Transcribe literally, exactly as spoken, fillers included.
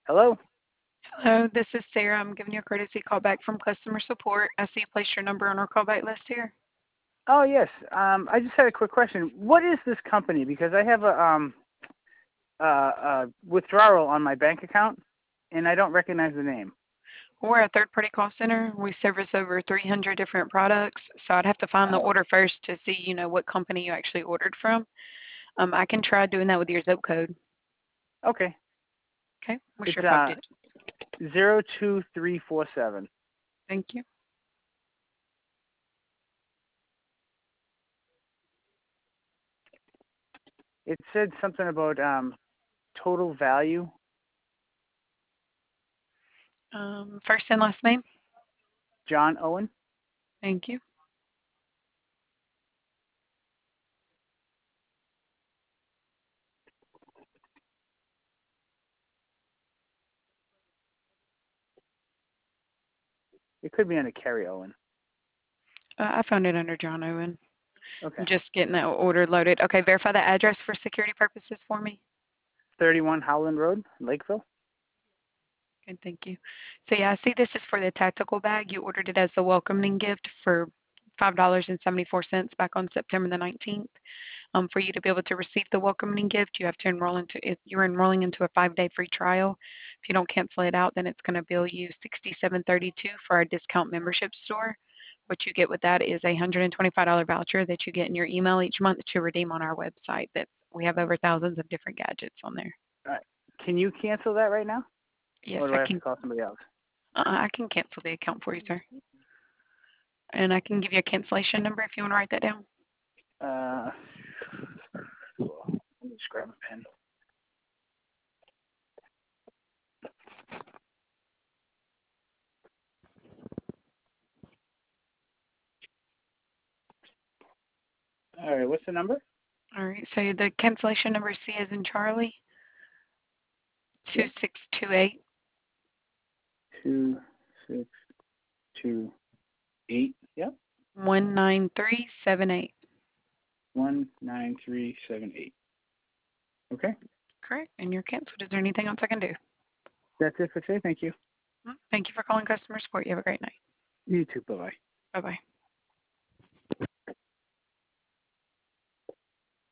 Hello? Hello, this is Sarah. I'm giving you a courtesy call back from customer support. I see you placed your number on our callback list here. Oh, yes. Um, I just had a quick question. What is this company? Because I have a um, uh, uh, withdrawal on my bank account, and I don't recognize the name. We're a third-party call center. We service over three hundred different products, so I'd have to find the Oh, order first to see, you know, what company you actually ordered from. Um, I can try doing that with your zip code. okay. Okay, what's It's your five uh digit? zero two three four seven. Thank you. It said something about um, total value. Um, first and last name. John Owen. Thank you. It could be under Kerry Owen. Uh, I found it under John Owen. Okay. I'm just getting that order loaded. Okay, verify the address for security purposes for me. thirty-one Howland Road, Lakeville. Okay, thank you. So yeah, I see this is for the tactical bag. You ordered it as a welcoming gift for five dollars and seventy-four cents back on September the nineteenth. Um, for you to be able to receive the welcoming gift, you have to enroll into it. You're enrolling into a five-day free trial. If you don't cancel it out, then it's going to bill you sixty-seven thirty-two for our discount membership store. What you get with that is a one hundred twenty-five dollars voucher that you get in your email each month to redeem on our website. That we have over thousands of different gadgets on there. All right. Can you cancel that right now, Yes, or do I I have to can. call somebody else? Uh, I can cancel the account for you, sir. And I can give you a cancellation number if you want to write that down. Uh, well, let me just grab a pen. All right. What's the number? All right. So the cancellation number is C as in Charlie, two Yep. six two eight Two six two eight. Yep. one nine three seven eight. One nine three seven eight. Okay. Correct. And you're canceled. Is there anything else I can do? That's it for today. Thank you. Mm, Thank you for calling customer support. You have a great night. You too. Bye bye. Bye bye.